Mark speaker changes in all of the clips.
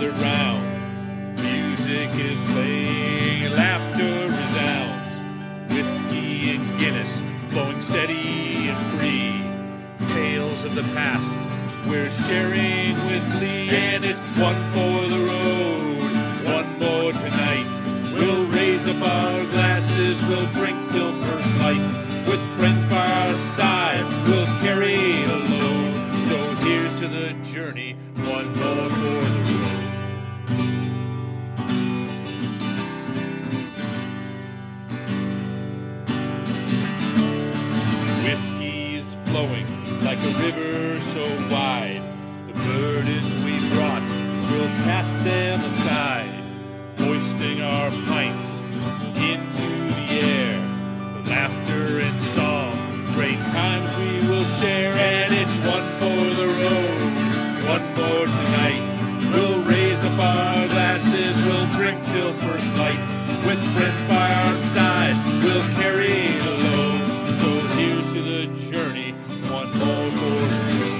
Speaker 1: gathered round. Music is playing, laughter resounds. Whiskey and Guinness flowing steady and free. Tales of the past we're sharing with glee. And it's one for the road, one more tonight. We'll raise up our glasses, we'll drink till first light. With friends by our side, we'll carry the load. So here's to the journey, one more for the road. Whiskey's flowing like a river so wide. The burdens we brought, we'll cast them aside. Hoisting our pints into the air. Laughter and song, great times we will share. And it's one for the road, one more tonight. We'll raise up our glasses, we'll drink till first light. With friends by our side, we'll carry the load. So here's to the journey, one more for the road.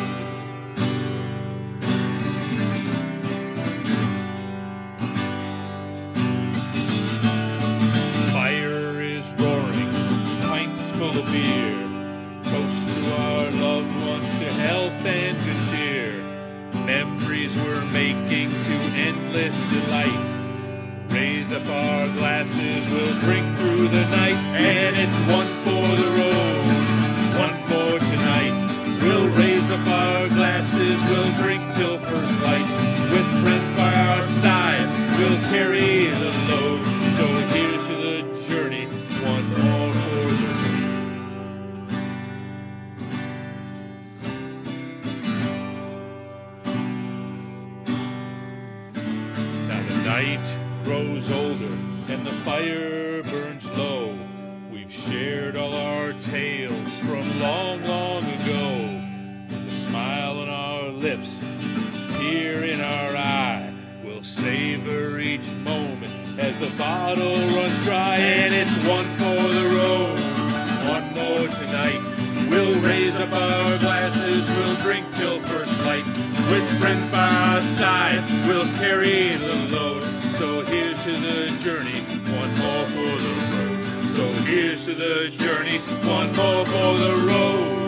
Speaker 1: Fire is roaring, pints full of beer. Toast to our loved ones, to health and good cheer. Memories we're making to endless delight. Raise up our glasses, we'll drink through the night. And it's one for the road, one more tonight. We'll raise up our glasses, we'll drink till first light. With friends by our side, we'll carry the load. So here's to the journey, one more for the road. Now the night grows older and the fire burns low. We've shared all our tales from long, long ago. With a smile on our lips, a tear in our eye, we'll savor each moment as the bottle runs dry. And it's one for the road, one more tonight. We'll raise up our glasses, we'll drink till first light. With friends by our side, we'll carry the load. So here's to the journey, one more for the road. So here's to the journey, one more for the road.